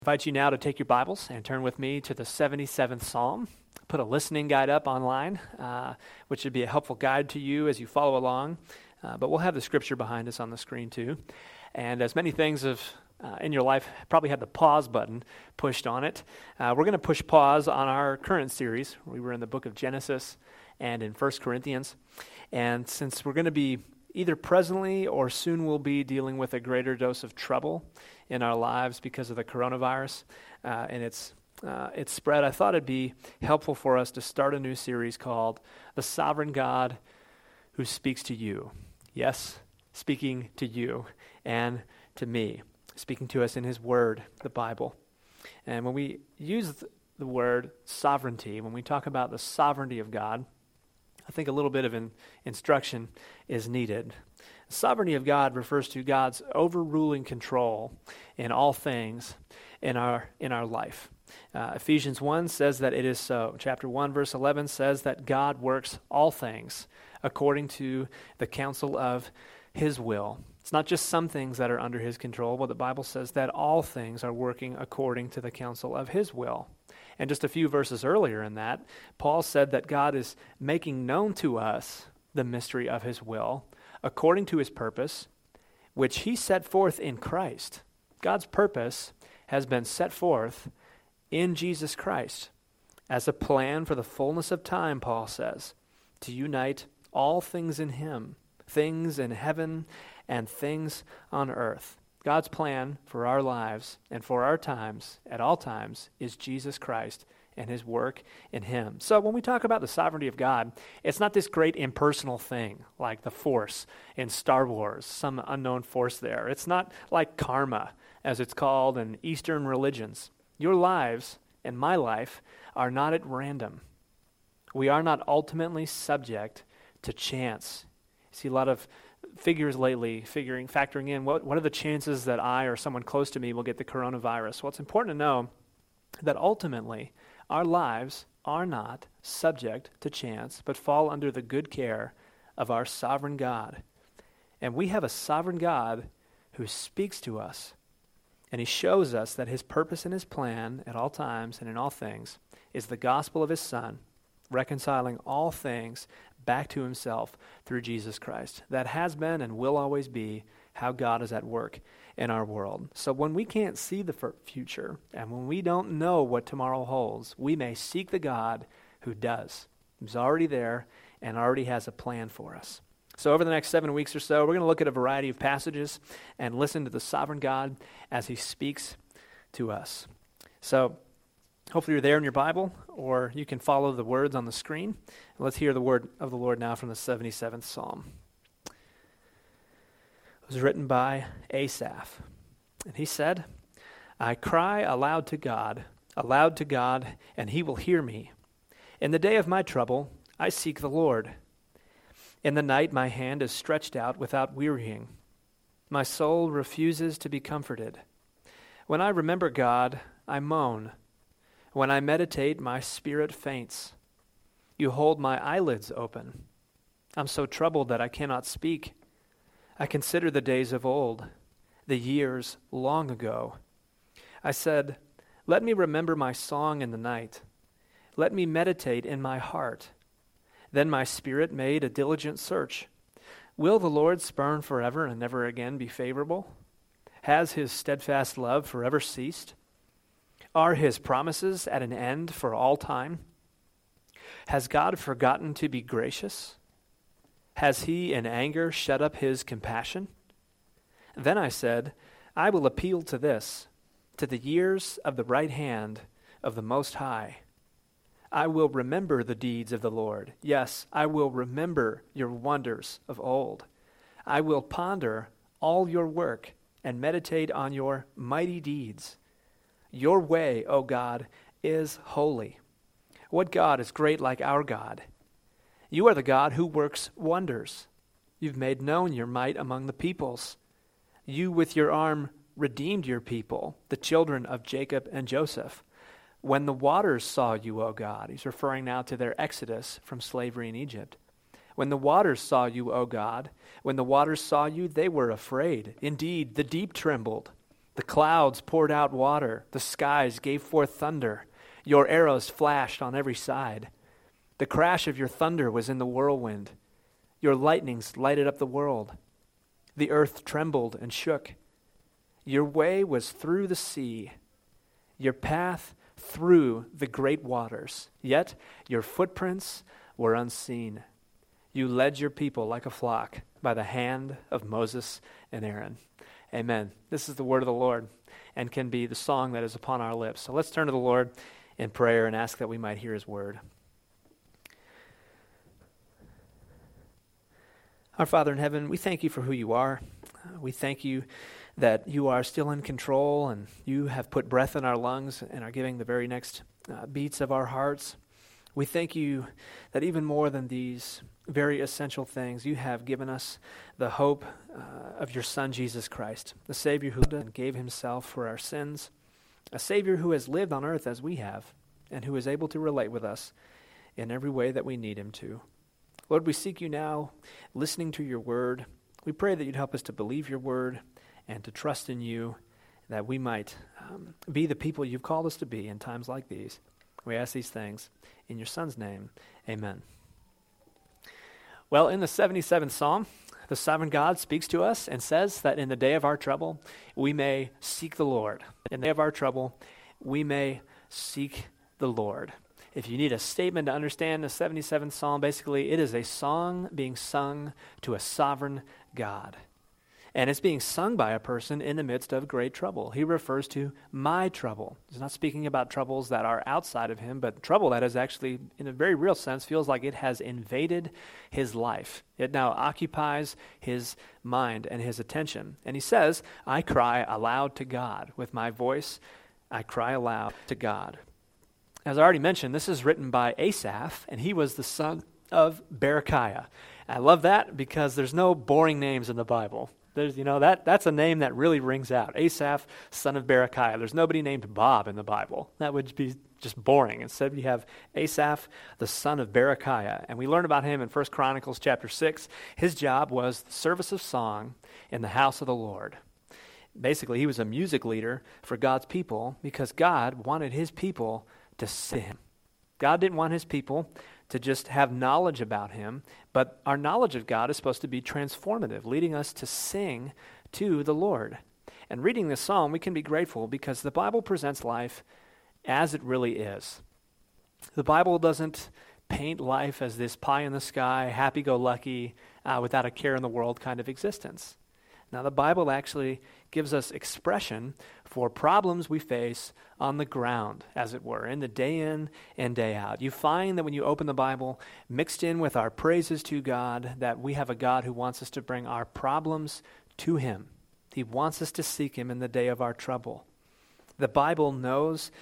I invite you now to take your Bibles and turn with me to the 77th Psalm. Put a listening guide up online, which would be a helpful guide to you as you follow along. But we'll have the scripture behind us on the screen too. And as many things have in your life probably had the pause button pushed on it, we're going to push pause on our current series. We were in the book of Genesis and in 1 Corinthians. And since we're going to be either presently or soon we'll be dealing with a greater dose of trouble in our lives because of the coronavirus and its spread, I thought it'd be helpful for us to start a new series called The Sovereign God Who Speaks to You. Yes, speaking to you and to me, speaking to us in His Word, the Bible. And when we use the word sovereignty, when we talk about the sovereignty of God, I think a little bit of instruction is needed. The sovereignty of God refers to God's overruling control in all things in our life. Ephesians 1 says that it is so. Chapter 1, verse 11 says that God works all things according to the counsel of His will. It's not just some things that are under His control, but the Bible says that all things are working according to the counsel of His will. And just a few verses earlier in that, Paul said that God is making known to us the mystery of His will according to His purpose, which He set forth in Christ. God's purpose has been set forth in Jesus Christ as a plan for the fullness of time, Paul says, to unite all things in Him, things in heaven and things on earth. God's plan for our lives and for our times, at all times, is Jesus Christ and His work in Him. So when we talk about the sovereignty of God, it's not this great impersonal thing like the Force in Star Wars, some unknown force there. It's not like karma, as it's called in Eastern religions. Your lives and my life are not at random. We are not ultimately subject to chance. You see a lot of figures lately factoring in what are the chances that I or someone close to me will get the coronavirus. Well, it's important to know that ultimately our lives are not subject to chance, but fall under the good care of our sovereign God. And we have a sovereign God who speaks to us, and He shows us that His purpose and His plan at all times and in all things is the gospel of His Son, reconciling all things back to Himself through Jesus Christ. That has been and will always be how God is at work in our world. So when we can't see the future and when we don't know what tomorrow holds, we may seek the God who does, who's already there and already has a plan for us. So over the next 7 weeks or so, we're going to look at a variety of passages and listen to the sovereign God as He speaks to us. So hopefully you're there in your Bible, or you can follow the words on the screen. Let's hear the word of the Lord now from the 77th Psalm. It was written by Asaph, and he said, I cry aloud to God, and He will hear me. In the day of my trouble, I seek the Lord. In the night my hand is stretched out without wearying. My soul refuses to be comforted. When I remember God, I moan. When I meditate, my spirit faints. You hold my eyelids open. I'm so troubled that I cannot speak. I consider the days of old, the years long ago. I said, let me remember my song in the night. Let me meditate in my heart. Then my spirit made a diligent search. Will the Lord spurn forever and never again be favorable? Has His steadfast love forever ceased? Are His promises at an end for all time? Has God forgotten to be gracious? Has He in anger shut up His compassion? Then I said, I will appeal to this, to the years of the right hand of the Most High. I will remember the deeds of the Lord. Yes, I will remember your wonders of old. I will ponder all your work and meditate on your mighty deeds. Your way, O God, is holy. What God is great like our God? You are the God who works wonders. You've made known your might among the peoples. You with your arm redeemed your people, the children of Jacob and Joseph. When the waters saw you, O God, He's referring now to their exodus from slavery in Egypt. When the waters saw you, O God, when the waters saw you, they were afraid. Indeed, the deep trembled. The The clouds poured out water. The skies gave forth thunder. Your arrows flashed on every side. The crash of your thunder was in the whirlwind. Your lightnings lighted up the world. The earth trembled and shook. Your way was through the sea, your path through the great waters. Yet your footprints were unseen. You led your people like a flock by the hand of Moses and Aaron. Amen. This is the word of the Lord and can be the song that is upon our lips. So let's turn to the Lord in prayer and ask that we might hear his word. Our Father in heaven, we thank you for who you are. We thank you that you are still in control and you have put breath in our lungs and are giving the very next beats of our hearts. We thank you that even more than these very essential things, you have given us the hope of your Son, Jesus Christ, the Savior who gave himself for our sins, a Savior who has lived on earth as we have and who is able to relate with us in every way that we need him to. Lord, we seek you now, listening to your word. We pray that you'd help us to believe your word and to trust in you, that we might be the people you've called us to be in times like these. We ask these things in your Son's name. Amen. Well, in the 77th Psalm, the sovereign God speaks to us and says that in the day of our trouble, we may seek the Lord. In the day of our trouble, we may seek the Lord. If you need a statement to understand the 77th Psalm, basically it is a song being sung to a sovereign God. And it's being sung by a person in the midst of great trouble. He refers to my trouble. He's not speaking about troubles that are outside of him, but trouble that is actually, in a very real sense, feels like it has invaded his life. It now occupies his mind and his attention. And he says, I cry aloud to God. With my voice, I cry aloud to God. As I already mentioned, this is written by Asaph, and he was the son of Berechiah. I love that because there's no boring names in the Bible. There's, that's a name that really rings out. Asaph, son of Berechiah. There's nobody named Bob in the Bible. That would be just boring. Instead, we have Asaph, the son of Berechiah. And we learn about him in 1 Chronicles chapter 6. His job was the service of song in the house of the Lord. Basically, he was a music leader for God's people because God wanted his people to sing him. God didn't want his people to just have knowledge about him, but our knowledge of God is supposed to be transformative, leading us to sing to the Lord. And reading this psalm, we can be grateful because the Bible presents life as it really is. The Bible doesn't paint life as this pie in the sky, happy-go-lucky, without a care in the world kind of existence. Now, the Bible actually gives us expression for problems we face on the ground, as it were, in the day in and day out. You find that when you open the Bible, mixed in with our praises to God, that we have a God who wants us to bring our problems to him. He wants us to seek him in the day of our trouble. The Bible knows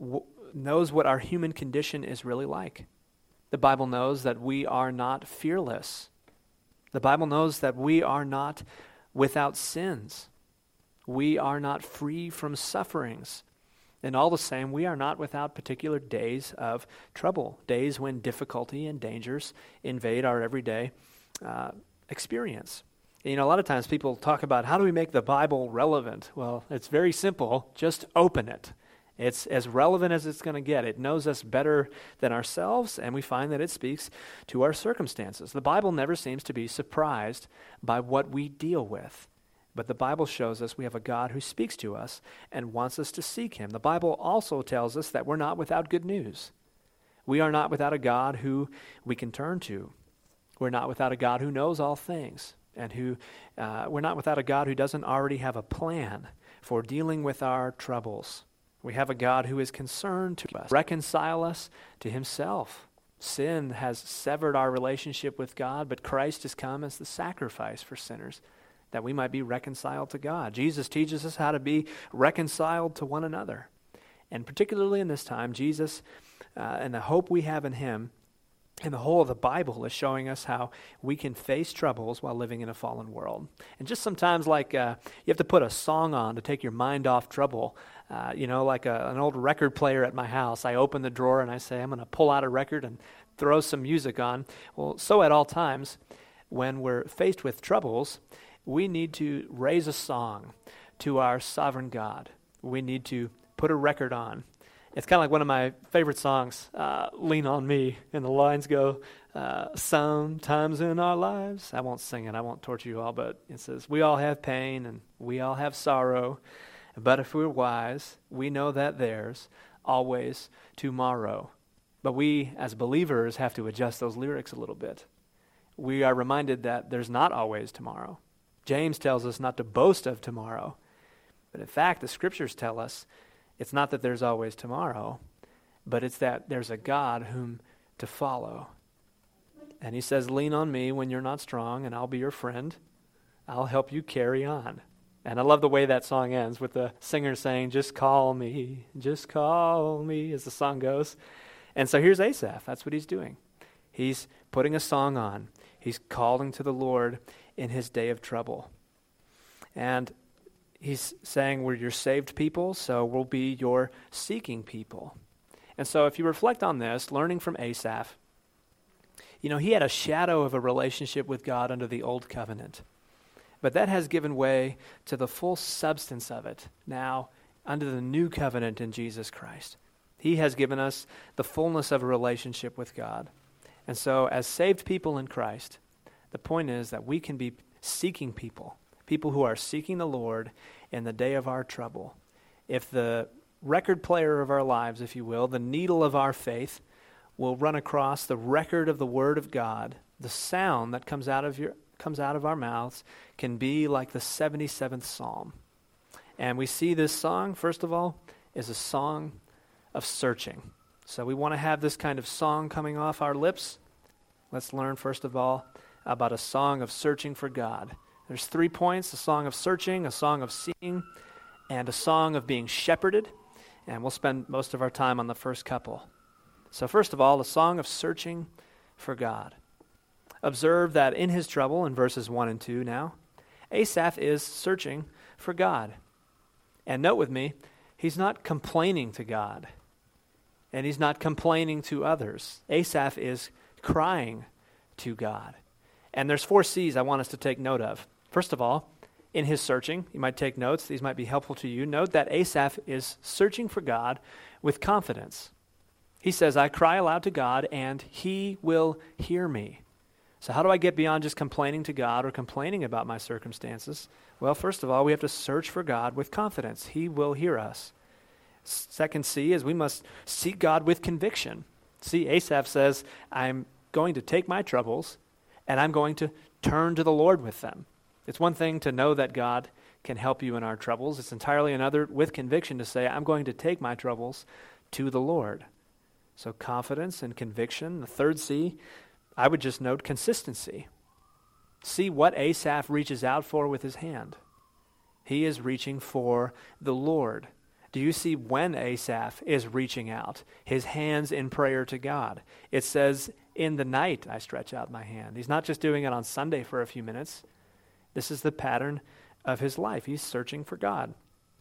what our human condition is really like. The Bible knows that we are not fearless. The Bible knows that we are not without sins. We are not free from sufferings. And all the same, we are not without particular days of trouble, days when difficulty and dangers invade our everyday experience. And, a lot of times people talk about how do we make the Bible relevant? Well, it's very simple. Just open it. It's as relevant as it's going to get. It knows us better than ourselves, and we find that it speaks to our circumstances. The Bible never seems to be surprised by what we deal with. But the Bible shows us we have a God who speaks to us and wants us to seek him. The Bible also tells us that we're not without good news. We are not without a God who we can turn to. We're not without a God who knows all things, and we're not without a God who doesn't already have a plan for dealing with our troubles. We have a God who is concerned to reconcile us to himself. Sin has severed our relationship with God, but Christ has come as the sacrifice for sinners that we might be reconciled to God. Jesus teaches us how to be reconciled to one another. And particularly in this time, Jesus and the hope we have in him and the whole of the Bible is showing us how we can face troubles while living in a fallen world. And just sometimes like you have to put a song on to take your mind off trouble. Like an old record player at my house. I open the drawer and I say, I'm going to pull out a record and throw some music on. Well, so at all times, when we're faced with troubles, we need to raise a song to our sovereign God. We need to put a record on. It's kind of like one of my favorite songs, Lean on Me, and the lines go, sometimes in our lives, I won't sing it, I won't torture you all, but it says, we all have pain and we all have sorrow, but if we're wise, we know that there's always tomorrow. But we, as believers, have to adjust those lyrics a little bit. We are reminded that there's not always tomorrow. James tells us not to boast of tomorrow. But in fact, the scriptures tell us it's not that there's always tomorrow, but it's that there's a God whom to follow. And he says, lean on me when you're not strong, and I'll be your friend. I'll help you carry on. And I love the way that song ends with the singer saying, just call me, as the song goes. And so here's Asaph. That's what he's doing. He's putting a song on. He's calling to the Lord in his day of trouble. And he's saying we're your saved people, so we'll be your seeking people. And so if you reflect on this, learning from Asaph, he had a shadow of a relationship with God under the old covenant. But that has given way to the full substance of it now under the new covenant in Jesus Christ. He has given us the fullness of a relationship with God. And so as saved people in Christ, the point is that we can be seeking people who are seeking the Lord in the day of our trouble. If the record player of our lives, if you will, the needle of our faith will run across the record of the Word of God, the sound that comes out of our mouths can be like the 77th Psalm. And we see this song, first of all, is a song of searching. So we want to have this kind of song coming off our lips. Let's learn, first of all, about a song of searching for God. There's 3 points: a song of searching, a song of seeking, and a song of being shepherded. And we'll spend most of our time on the first couple. So first of all, a song of searching for God. Observe that in his trouble, in verses 1 and 2 now, Asaph is searching for God. And note with me, he's not complaining to God. And he's not complaining to others. Asaph is crying to God. And there's 4 C's I want us to take note of. First of all, in his searching, you might take notes. These might be helpful to you. Note that Asaph is searching for God with confidence. He says, I cry aloud to God, and he will hear me. So how do I get beyond just complaining to God or complaining about my circumstances? Well, first of all, we have to search for God with confidence. He will hear us. Second C is we must seek God with conviction. See, Asaph says, I'm going to take my troubles, and I'm going to turn to the Lord with them. It's one thing to know that God can help you in our troubles. It's entirely another with conviction to say, I'm going to take my troubles to the Lord. So confidence and conviction. The third C, I would just note consistency. See what Asaph reaches out for with his hand. He is reaching for the Lord. Do you see when Asaph is reaching out? His hands in prayer to God. It says, in the night I stretch out my hand. He's not just doing it on Sunday for a few minutes. This is the pattern of his life. He's searching for God.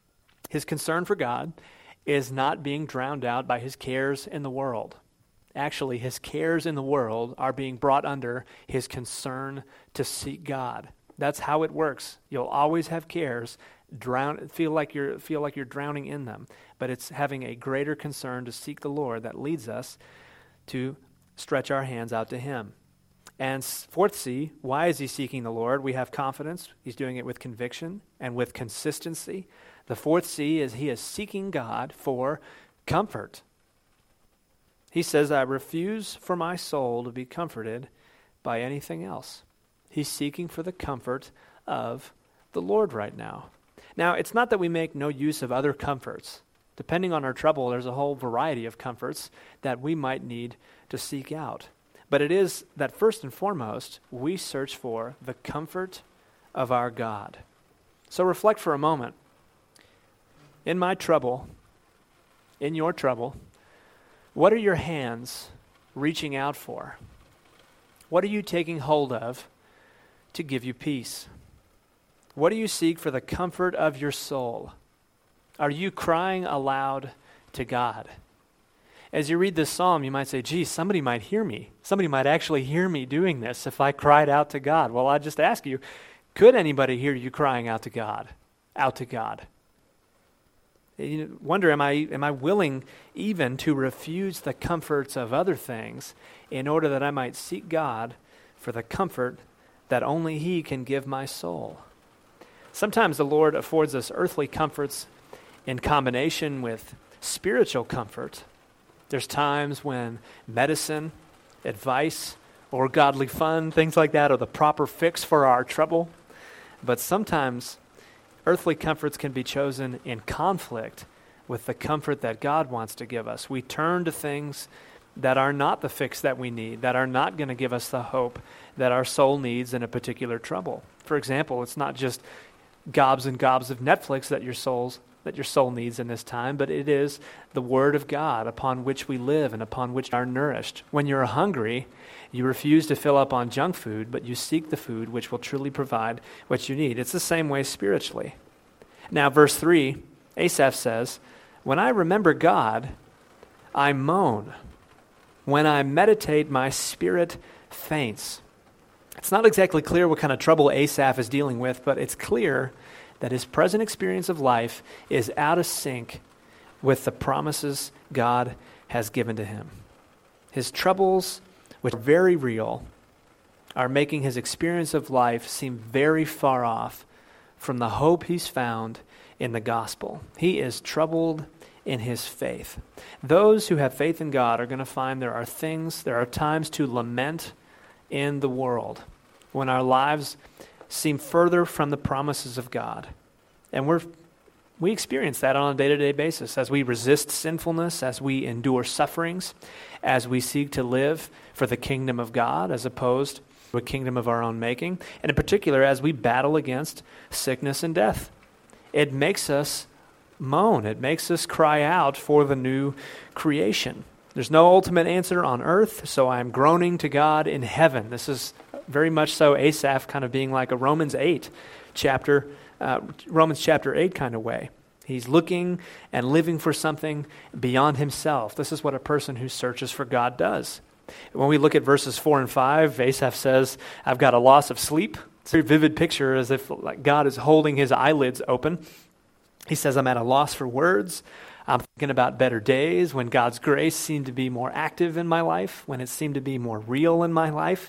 His concern for God is not being drowned out by his cares in the world. Actually, his cares in the world are being brought under his concern to seek God. That's how it works. You'll always have cares, feel like you're drowning in them, but it's having a greater concern to seek the Lord that leads us to stretch our hands out to him. And fourth C, why is he seeking the Lord? We have confidence. He's doing it with conviction and with consistency. The fourth C is he is seeking God for comfort. He says, I refuse for my soul to be comforted by anything else. He's seeking for the comfort of the Lord right now. Now, it's not that we make no use of other comforts. Depending on our trouble, there's a whole variety of comforts that we might need to seek out. But it is that first and foremost, we search for the comfort of our God. So reflect for a moment. In my trouble, in your trouble, what are your hands reaching out for? What are you taking hold of to give you peace? What do you seek for the comfort of your soul? Are you crying aloud to God? As you read this psalm, you might say, gee, somebody might hear me. Somebody might actually hear me doing this if I cried out to God. Well, I just ask you, could anybody hear you crying out to God? out to God? You wonder, am I willing even to refuse the comforts of other things in order that I might seek God for the comfort that only He can give my soul? Sometimes the Lord affords us earthly comforts in combination with spiritual comfort. There's times when medicine, advice, or godly fun, things like that, are the proper fix for our trouble. But sometimes earthly comforts can be chosen in conflict with the comfort that God wants to give us. We turn to things that are not the fix that we need, that are not going to give us the hope that our soul needs in a particular trouble. For example, it's not just gobs and gobs of Netflix that your soul needs in this time, but it is the Word of God upon which we live and upon which we are nourished. When you're hungry, you refuse to fill up on junk food, but you seek the food which will truly provide what you need. It's the same way spiritually. Now, verse 3, Asaph says, "When I remember God, I moan. When I meditate, my spirit faints." It's not exactly clear what kind of trouble Asaph is dealing with, but it's clear that his present experience of life is out of sync with the promises God has given to him. His troubles, which are very real, are making his experience of life seem very far off from the hope he's found in the gospel. He is troubled in his faith. Those who have faith in God are going to find there are times to lament in the world when our lives seem further from the promises of God. And we experience that on a day-to-day basis as we resist sinfulness, as we endure sufferings, as we seek to live for the kingdom of God as opposed to a kingdom of our own making, and in particular as we battle against sickness and death. It makes us moan. It makes us cry out for the new creation. There's no ultimate answer on earth, so I'm groaning to God in heaven. This is very much so Asaph kind of being like a Romans chapter 8 kind of way. He's looking and living for something beyond himself. This is what a person who searches for God does. When we look at verses 4 and 5, Asaph says, "I've got a loss of sleep." It's a very vivid picture, as if like God is holding his eyelids open. He says, "I'm at a loss for words. I'm thinking about better days when God's grace seemed to be more active in my life, when it seemed to be more real in my life."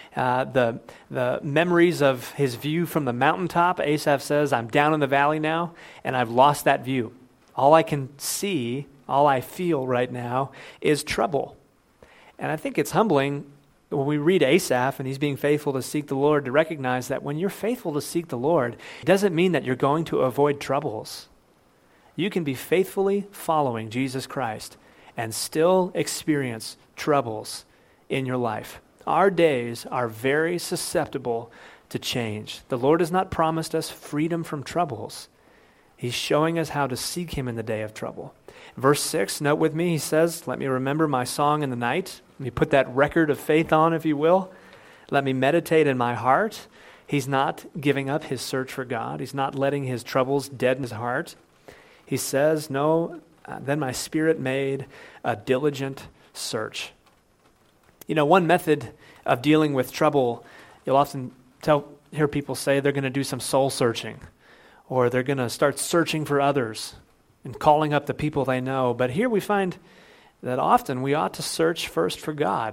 The memories of his view from the mountaintop, Asaph says, "I'm down in the valley now, and I've lost that view. All I can see, all I feel right now is trouble." And I think it's humbling when we read Asaph and he's being faithful to seek the Lord, to recognize that when you're faithful to seek the Lord, it doesn't mean that you're going to avoid troubles. You can be faithfully following Jesus Christ and still experience troubles in your life. Our days are very susceptible to change. The Lord has not promised us freedom from troubles. He's showing us how to seek Him in the day of trouble. Verse 6, note with me, he says, "Let me remember my song in the night." Let me put that record of faith on, if you will. Let me meditate in my heart. He's not giving up his search for God. He's not letting his troubles deaden his heart. He says, "No, then my spirit made a diligent search." You know, one method of dealing with trouble, you'll often hear people say they're going to do some soul searching, or they're going to start searching for others and calling up the people they know. But here we find that often we ought to search first for God.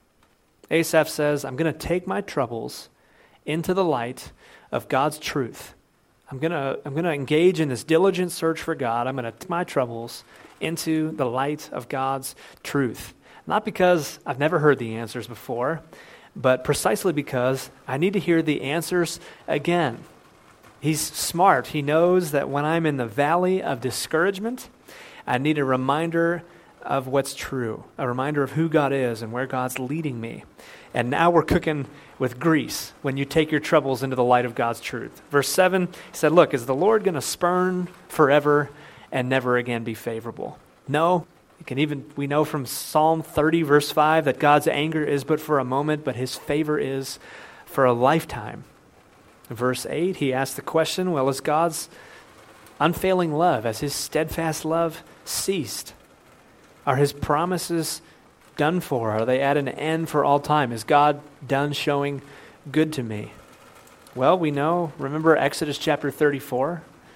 Asaph says, "I'm going to take my troubles into the light of God's truth. I'm going to engage in this diligent search for God. I'm going to take my troubles into the light of God's truth." Not because I've never heard the answers before, but precisely because I need to hear the answers again. He's smart. He knows that when I'm in the valley of discouragement, I need a reminder of what's true, a reminder of who God is and where God's leading me. And now we're cooking with grease when you take your troubles into the light of God's truth. Verse 7, he said, "Look, is the Lord going to spurn forever and never again be favorable?" No. We know from Psalm 30, verse 5, that God's anger is but for a moment, but his favor is for a lifetime. In verse 8, he asks the question, well, is God's unfailing love, has his steadfast love ceased? Are his promises done for? Are they at an end for all time? Is God done showing good to me? Well, we know, remember Exodus chapter 34?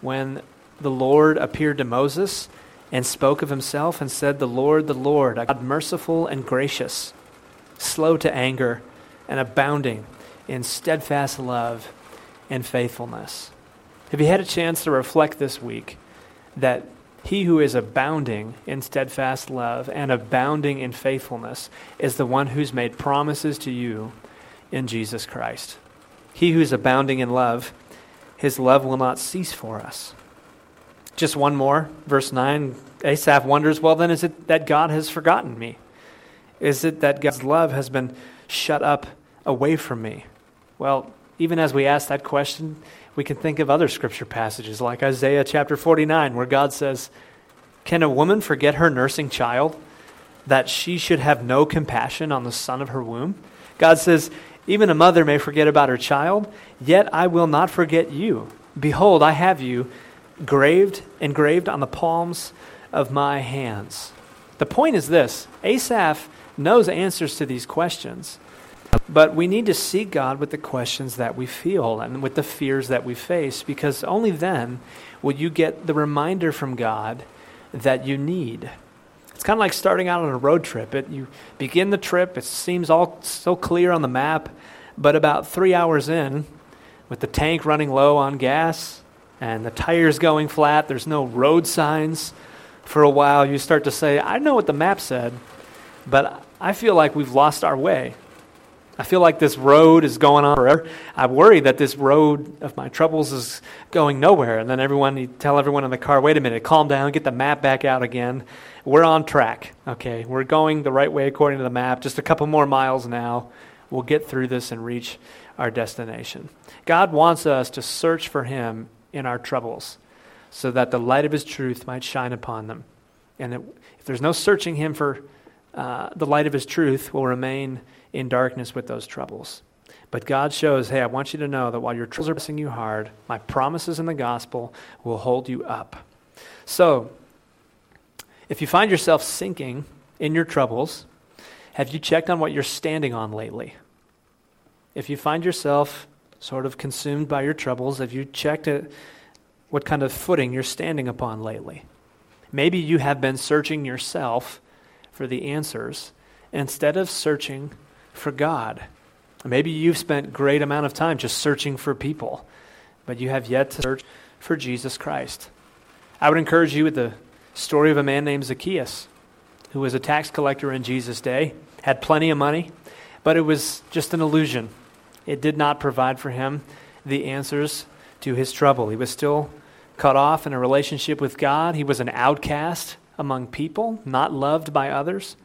when the Lord appeared to Moses and spoke of himself and said, the Lord, a God merciful and gracious, slow to anger and abounding in steadfast love and faithfulness. Have you had a chance to reflect this week that he who is abounding in steadfast love and abounding in faithfulness is the one who's made promises to you in Jesus Christ? He who's abounding in love, his love will not cease for us. Just one more, verse 9, Asaph wonders, well then, is it that God has forgotten me? Is it that God's love has been shut up away from me? Well, even as we ask that question, we can think of other scripture passages like Isaiah chapter 49, where God says, can a woman forget her nursing child, that she should have no compassion on the son of her womb? God says, even a mother may forget about her child, yet I will not forget you. Behold, I have you engraved on the palms of my hands. The point is this: Asaph knows answers to these questions, but we need to seek God with the questions that we feel and with the fears that we face, because only then will you get the reminder from God that you need. It's kind of like starting out on a road trip. You begin the trip, it seems all so clear on the map, but about 3 hours in, with the tank running low on gas and the tires going flat, there's no road signs for a while, you start to say, I know what the map said, but I feel like we've lost our way. I feel like this road is going on forever. I worry that this road of my troubles is going nowhere. And then you tell everyone in the car, wait a minute, calm down, get the map back out again. We're on track, okay? We're going the right way according to the map. Just a couple more miles now. We'll get through this and reach our destination. God wants us to search for him in our troubles so that the light of his truth might shine upon them. And if there's no searching him for the light of his truth, will remain in darkness with those troubles. But God shows, hey, I want you to know that while your troubles are pressing you hard, my promises in the gospel will hold you up. So, if you find yourself sinking in your troubles, have you checked on what you're standing on lately? If you find yourself sort of consumed by your troubles, have you checked what kind of footing you're standing upon lately? Maybe you have been searching yourself for the answers instead of searching for God. Maybe you've spent a great amount of time just searching for people, but you have yet to search for Jesus Christ. I would encourage you with the story of a man named Zacchaeus, who was a tax collector in Jesus' day, had plenty of money, but it was just an illusion. It did not provide for him the answers to his trouble. He was still cut off in a relationship with God. He was an outcast among people, not loved by others.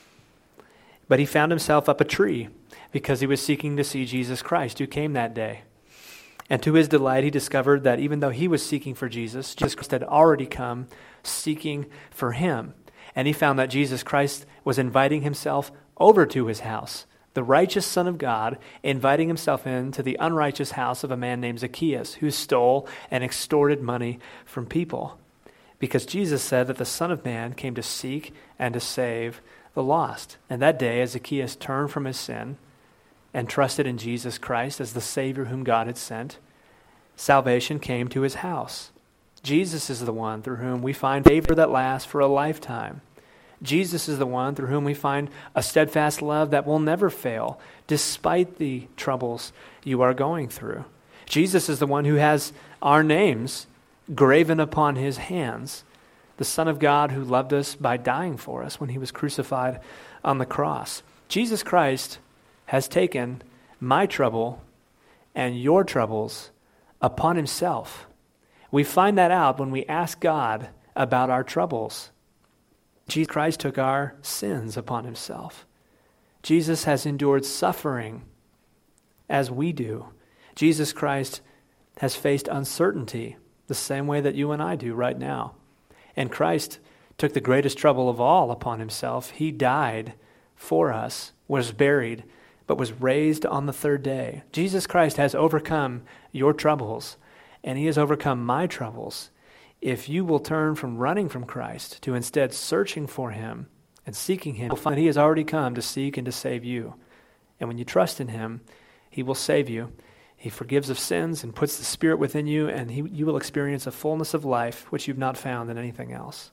But he found himself up a tree because he was seeking to see Jesus Christ, who came that day. And to his delight, he discovered that even though he was seeking for Jesus Christ had already come seeking for him. And he found that Jesus Christ was inviting himself over to his house, the righteous Son of God inviting himself into the unrighteous house of a man named Zacchaeus, who stole and extorted money from people. Because Jesus said that the Son of Man came to seek and to save the lost. And that day, as Zacchaeus turned from his sin and trusted in Jesus Christ as the Savior whom God had sent, salvation came to his house. Jesus is the one through whom we find favor that lasts for a lifetime. Jesus is the one through whom we find a steadfast love that will never fail, despite the troubles you are going through. Jesus is the one who has our names graven upon his hands, the Son of God who loved us by dying for us when he was crucified on the cross. Jesus Christ has taken my trouble and your troubles upon himself. We find that out when we ask God about our troubles. Jesus Christ took our sins upon himself. Jesus has endured suffering as we do. Jesus Christ has faced uncertainty the same way that you and I do right now. And Christ took the greatest trouble of all upon himself. He died for us, was buried, but was raised on the third day. Jesus Christ has overcome your troubles, and he has overcome my troubles. If you will turn from running from Christ to instead searching for him and seeking him, you'll find he has already come to seek and to save you. And when you trust in him, he will save you. He forgives of sins and puts the Spirit within you, and you will experience a fullness of life which you've not found in anything else.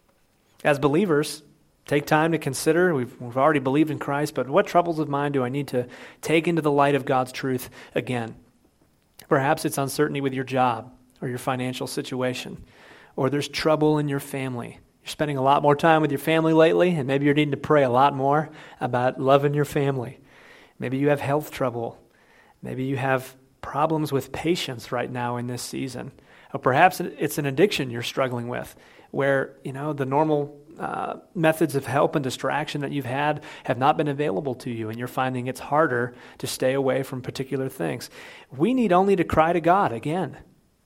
As believers, take time to consider, we've already believed in Christ, but what troubles of mine do I need to take into the light of God's truth again? Perhaps it's uncertainty with your job or your financial situation, or there's trouble in your family. You're spending a lot more time with your family lately, and maybe you're needing to pray a lot more about loving your family. Maybe you have health trouble. Maybe you have problems with patience right now in this season. Or perhaps it's an addiction you're struggling with, where the normal methods of help and distraction that you've had have not been available to you, and you're finding it's harder to stay away from particular things. We need only to cry to God again,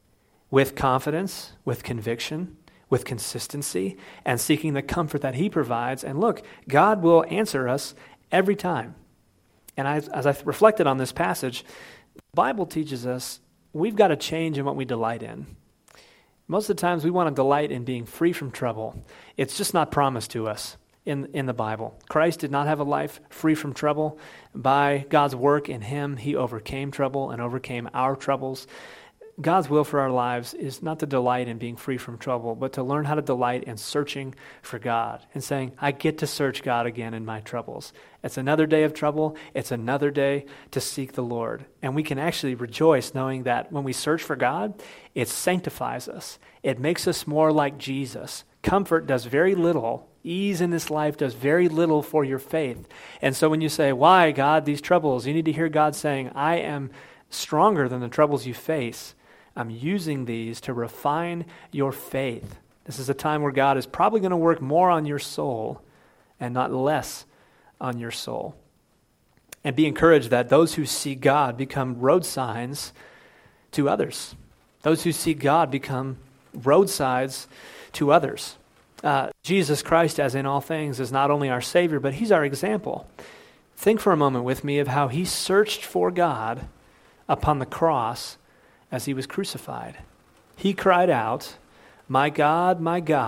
with confidence, with conviction, with consistency, and seeking the comfort that He provides. And look, God will answer us every time. And as I reflected on this passage, the Bible teaches us we've got to change in what we delight in. Most of the times we want to delight in being free from trouble. It's just not promised to us in the Bible. Christ did not have a life free from trouble. By God's work in Him, He overcame trouble and overcame our troubles. God's will for our lives is not to delight in being free from trouble, but to learn how to delight in searching for God and saying, I get to search God again in my troubles. It's another day of trouble. It's another day to seek the Lord. And we can actually rejoice knowing that when we search for God, it sanctifies us. It makes us more like Jesus. Comfort does very little. Ease in this life does very little for your faith. And so when you say, why, God, these troubles? You need to hear God saying, I am stronger than the troubles you face. I'm using these to refine your faith. This is a time where God is probably going to work more on your soul and not less on your soul. And be encouraged that those who see God become road signs to others. Those who see God become roadsides to others. Jesus Christ, as in all things, is not only our Savior, but He's our example. Think for a moment with me of how He searched for God upon the cross as He was crucified. He cried out, my God,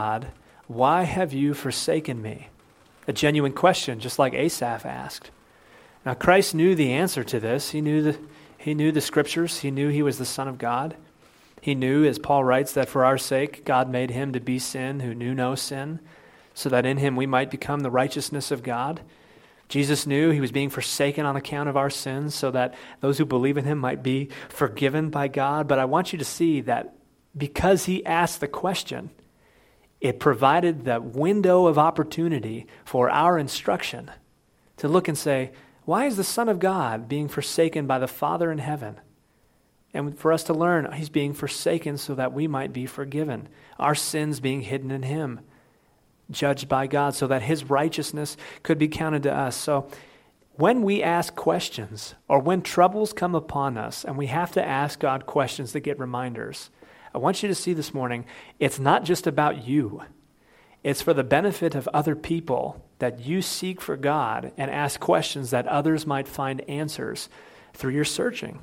why have you forsaken me? A genuine question, just like Asaph asked. Now, Christ knew the answer to this. He knew the Scriptures. He knew He was the Son of God. He knew, as Paul writes, that for our sake God made Him to be sin who knew no sin, so that in Him we might become the righteousness of God. Jesus knew He was being forsaken on account of our sins so that those who believe in Him might be forgiven by God. But I want you to see that because He asked the question, it provided that window of opportunity for our instruction to look and say, why is the Son of God being forsaken by the Father in heaven? And for us to learn, He's being forsaken so that we might be forgiven. Our sins being hidden in Him, judged by God so that His righteousness could be counted to us. So when we ask questions or when troubles come upon us and we have to ask God questions to get reminders, I want you to see this morning, it's not just about you. It's for the benefit of other people that you seek for God and ask questions that others might find answers through your searching.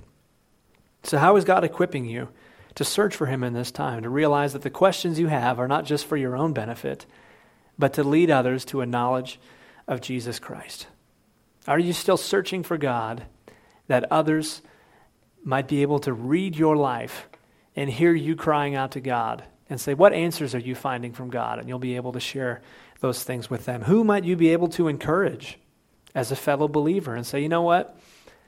So how is God equipping you to search for Him in this time, to realize that the questions you have are not just for your own benefit, but to lead others to a knowledge of Jesus Christ? Are you still searching for God that others might be able to read your life and hear you crying out to God and say, what answers are you finding from God? And you'll be able to share those things with them. Who might you be able to encourage as a fellow believer and say, you know what?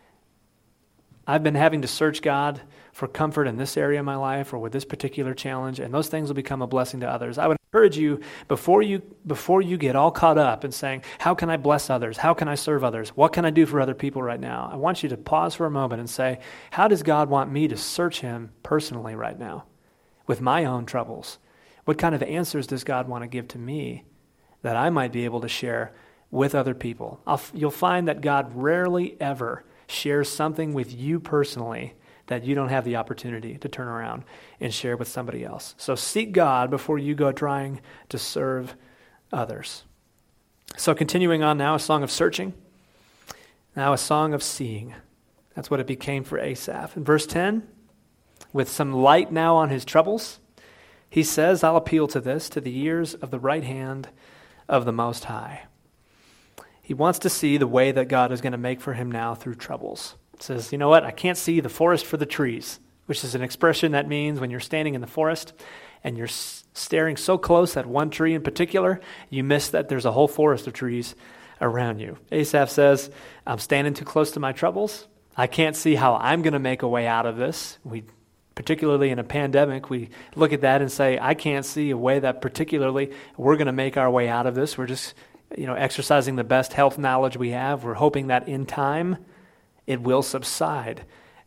I've been having to search God for comfort in this area of my life or with this particular challenge, and those things will become a blessing to others. I would encourage you, before you get all caught up in saying, how can I bless others? How can I serve others? What can I do for other people right now? I want you to pause for a moment and say, how does God want me to search Him personally right now with my own troubles? What kind of answers does God want to give to me that I might be able to share with other people? You'll find that God rarely ever shares something with you personally that you don't have the opportunity to turn around and share with somebody else. So seek God before you go trying to serve others. So continuing on now, a song of searching, now a song of seeing. That's what it became for Asaph. In verse 10, with some light now on his troubles, he says, I'll appeal to this, to the ears of the right hand of the Most High. He wants to see the way that God is going to make for him now through troubles. It says, you know what? I can't see the forest for the trees, which is an expression that means when you're standing in the forest and you're staring so close at one tree in particular, you miss that there's a whole forest of trees around you. Asaph says, I'm standing too close to my troubles. I can't see how I'm going to make a way out of this. Particularly in a pandemic, we look at that and say, I can't see a way that particularly we're going to make our way out of this. We're just, exercising the best health knowledge we have. We're hoping that in time it will subside.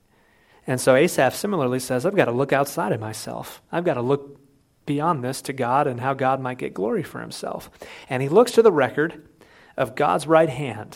And so Asaph similarly says, I've got to look outside of myself. I've got to look beyond this to God and how God might get glory for himself. And he looks to the record of God's right hand.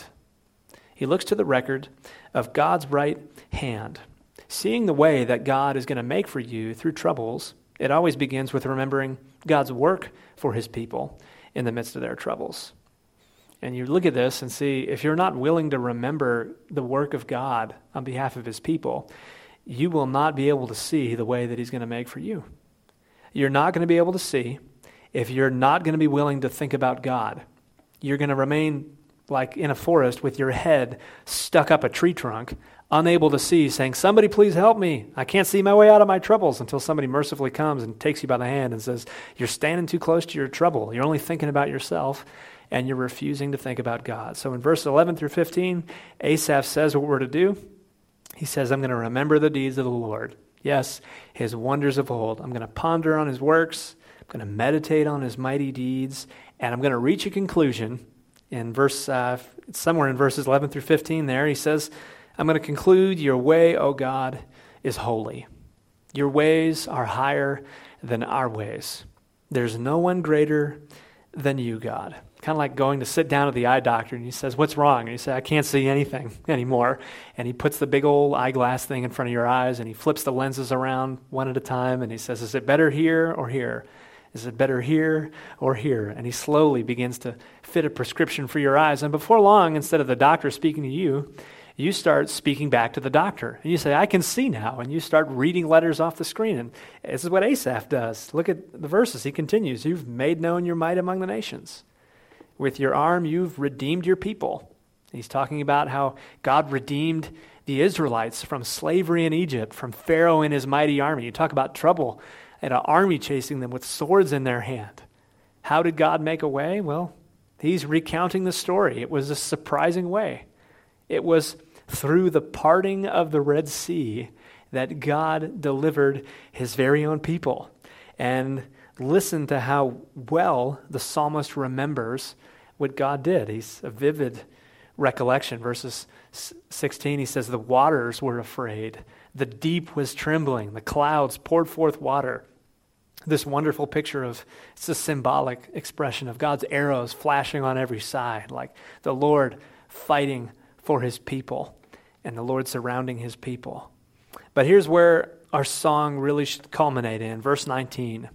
He looks to the record of God's right hand. Seeing the way that God is going to make for you through troubles, it always begins with remembering God's work for his people in the midst of their troubles. And you look at this and see, if you're not willing to remember the work of God on behalf of his people, you will not be able to see the way that he's going to make for you. You're not going to be able to see if you're not going to be willing to think about God. You're going to remain like in a forest with your head stuck up a tree trunk, unable to see, saying, somebody please help me. I can't see my way out of my troubles, until somebody mercifully comes and takes you by the hand and says, you're standing too close to your trouble. You're only thinking about yourself, and you're refusing to think about God. So in verse 11 through 15, Asaph says what we're to do. He says, I'm going to remember the deeds of the Lord. Yes, his wonders of old. I'm going to ponder on his works. I'm going to meditate on his mighty deeds. And I'm going to reach a conclusion in somewhere in verses 11 through 15 there. He says, I'm going to conclude, your way, O God, is holy. Your ways are higher than our ways. There's no one greater than you, God. Kind of like going to sit down at the eye doctor and he says, what's wrong? And you say, I can't see anything anymore. And he puts the big old eyeglass thing in front of your eyes and he flips the lenses around one at a time and he says, is it better here or here? Is it better here or here? And he slowly begins to fit a prescription for your eyes. And before long, instead of the doctor speaking to you, you start speaking back to the doctor. And you say, I can see now. And you start reading letters off the screen. And this is what Asaph does. Look at the verses. He continues, you've made known your might among the nations. With your arm, you've redeemed your people. He's talking about how God redeemed the Israelites from slavery in Egypt, from Pharaoh and his mighty army. You talk about trouble and an army chasing them with swords in their hand. How did God make a way? Well, he's recounting the story. It was a surprising way. It was through the parting of the Red Sea that God delivered his very own people. And listen to how well the psalmist remembers what God did. He's a vivid recollection. Verses 16, he says, the waters were afraid. The deep was trembling. The clouds poured forth water. This wonderful picture it's a symbolic expression of God's arrows flashing on every side, like the Lord fighting for his people and the Lord surrounding his people. But here's where our song really should culminate in. Verse 19.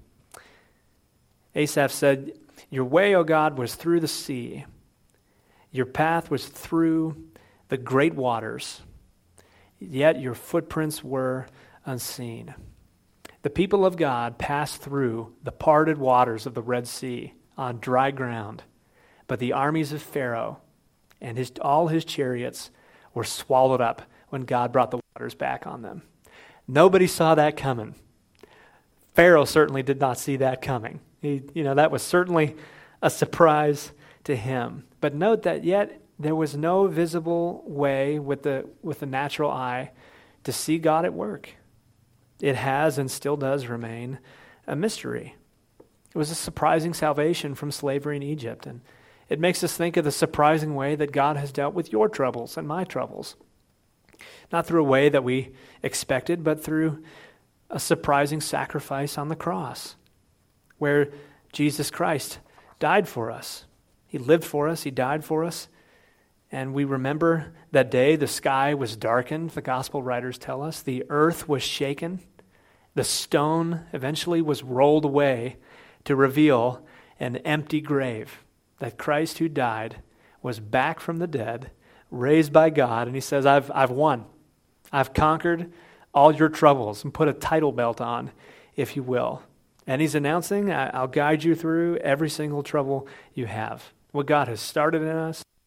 Asaph said, your way, O God, was through the sea. Your path was through the great waters. Yet your footprints were unseen. The people of God passed through the parted waters of the Red Sea on dry ground. But the armies of Pharaoh and all his chariots were swallowed up when God brought the waters back on them. Nobody saw that coming. Pharaoh certainly did not see that coming. That was certainly a surprise to him. But note that yet there was no visible way with the natural eye to see God at work. It has and still does remain a mystery. It was a surprising salvation from slavery in Egypt. And it makes us think of the surprising way that God has dealt with your troubles and my troubles. Not through a way that we expected, but through a surprising sacrifice on the cross, where Jesus Christ died for us. He lived for us. He died for us. And we remember that day the sky was darkened, the gospel writers tell us. The earth was shaken. The stone eventually was rolled away to reveal an empty grave, that Christ who died was back from the dead, raised by God, and he says, I've won. I've conquered all your troubles, and put a title belt on, if you will. And he's announcing, I'll guide you through every single trouble you have. What God has started in us,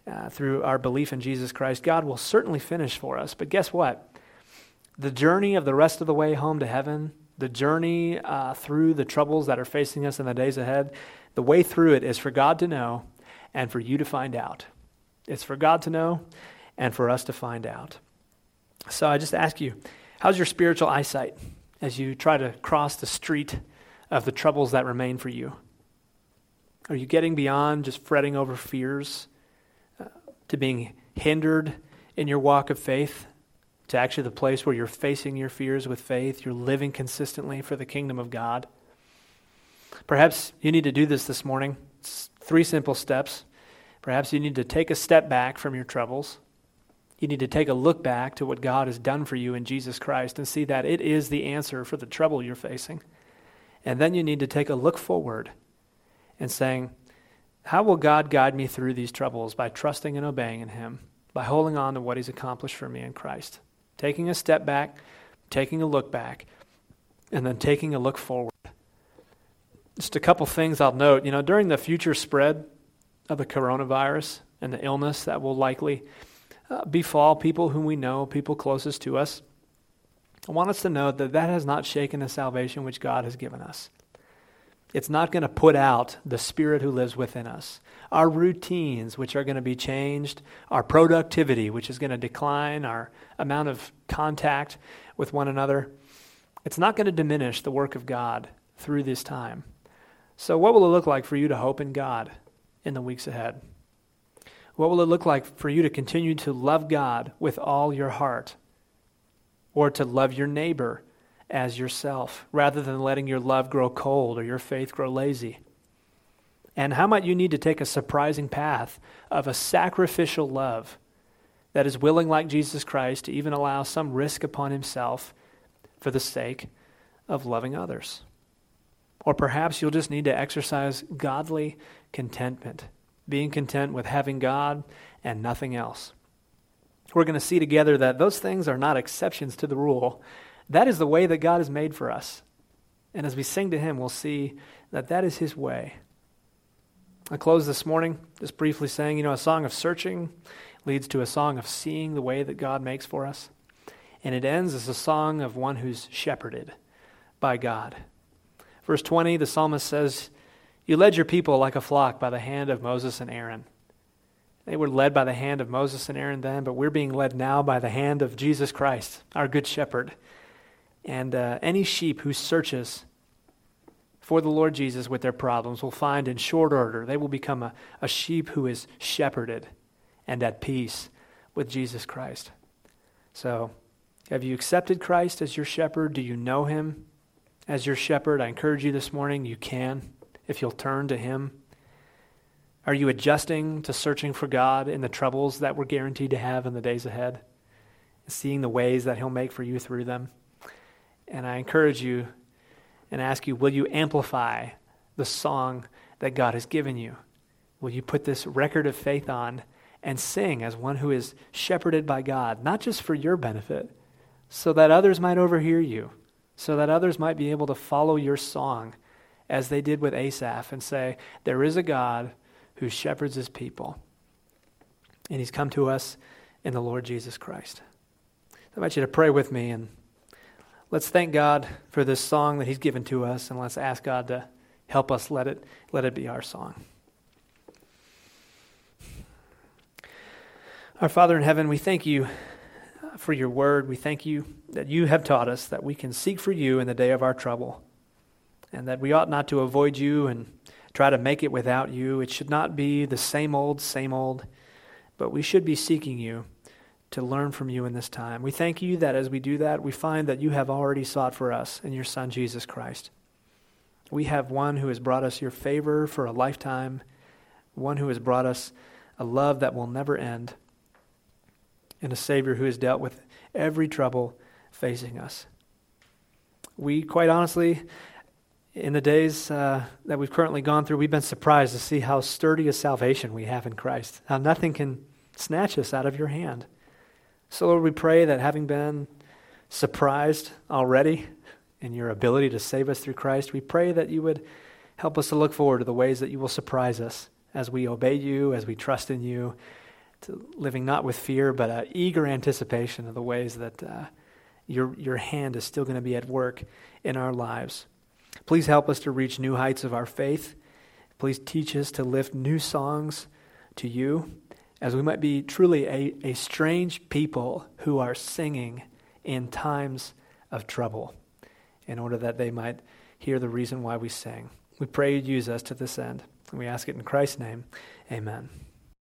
through our belief in Jesus Christ, God will certainly finish for us. But guess what? The journey of the rest of the way home to heaven, the journey through the troubles that are facing us in the days ahead, the way through it is for God to know and for you to find out. It's for God to know and for us to find out. So I just ask you, how's your spiritual eyesight as you try to cross the street of the troubles that remain for you? Are you getting beyond just fretting over fears to being hindered in your walk of faith, to actually the place where you're facing your fears with faith, you're living consistently for the kingdom of God? Perhaps you need to do this morning. It's 3 simple steps. Perhaps you need to take a step back from your troubles. You need to take a look back to what God has done for you in Jesus Christ and see that it is the answer for the trouble you're facing. And then you need to take a look forward and saying, how will God guide me through these troubles? By trusting and obeying in Him, by holding on to what He's accomplished for me in Christ. Taking a step back, taking a look back, and then taking a look forward. Just a couple things I'll note. During the future spread of the coronavirus and the illness that will likely befall people whom we know, people closest to us, I want us to know that has not shaken the salvation which God has given us. It's not going to put out the Spirit who lives within us. Our routines, which are going to be changed, our productivity, which is going to decline, our amount of contact with one another, it's not going to diminish the work of God through this time. So what will it look like for you to hope in God in the weeks ahead? What will it look like for you to continue to love God with all your heart, or to love your neighbor as yourself, rather than letting your love grow cold or your faith grow lazy? And how might you need to take a surprising path of a sacrificial love that is willing, like Jesus Christ, to even allow some risk upon Himself for the sake of loving others? Or perhaps you'll just need to exercise godly contentment, being content with having God and nothing else. We're going to see together that those things are not exceptions to the rule. That is the way that God has made for us. And as we sing to Him, we'll see that is His way. I close this morning just briefly saying, a song of searching leads to a song of seeing the way that God makes for us. And it ends as a song of one who's shepherded by God. Verse 20, the psalmist says, "You led your people like a flock by the hand of Moses and Aaron." They were led by the hand of Moses and Aaron then, but we're being led now by the hand of Jesus Christ, our good shepherd. And any sheep who searches for the Lord Jesus with their problems will find in short order they will become a sheep who is shepherded and at peace with Jesus Christ. So, have you accepted Christ as your shepherd? Do you know Him as your shepherd? I encourage you this morning, you can, if you'll turn to Him. Are you adjusting to searching for God in the troubles that we're guaranteed to have in the days ahead? Seeing the ways that He'll make for you through them? And I encourage you and ask you, will you amplify the song that God has given you? Will you put this record of faith on and sing as one who is shepherded by God, not just for your benefit, so that others might overhear you, so that others might be able to follow your song as they did with Asaph and say, there is a God who shepherds His people, and He's come to us in the Lord Jesus Christ. I invite you to pray with me, and let's thank God for this song that He's given to us, and let's ask God to help us let it be our song. Our Father in heaven, we thank You for Your word. We thank You that You have taught us that we can seek for You in the day of our trouble, and that we ought not to avoid You and try to make it without You. It should not be the same old, but we should be seeking You to learn from You in this time. We thank You that as we do that, we find that You have already sought for us in Your Son, Jesus Christ. We have one who has brought us Your favor for a lifetime, one who has brought us a love that will never end, and a Savior who has dealt with every trouble facing us. We, quite honestly, in the days that we've currently gone through, we've been surprised to see how sturdy a salvation we have in Christ, how nothing can snatch us out of Your hand. So, Lord, we pray that having been surprised already in Your ability to save us through Christ, we pray that You would help us to look forward to the ways that You will surprise us as we obey You, as we trust in You, to living not with fear, but an eager anticipation of the ways that your hand is still going to be at work in our lives. Please help us to reach new heights of our faith. Please teach us to lift new songs to you, as we might be truly a strange people who are singing in times of trouble, in order that they might hear the reason why we sing. We pray you'd use us to this end, and we ask it in Christ's name. Amen.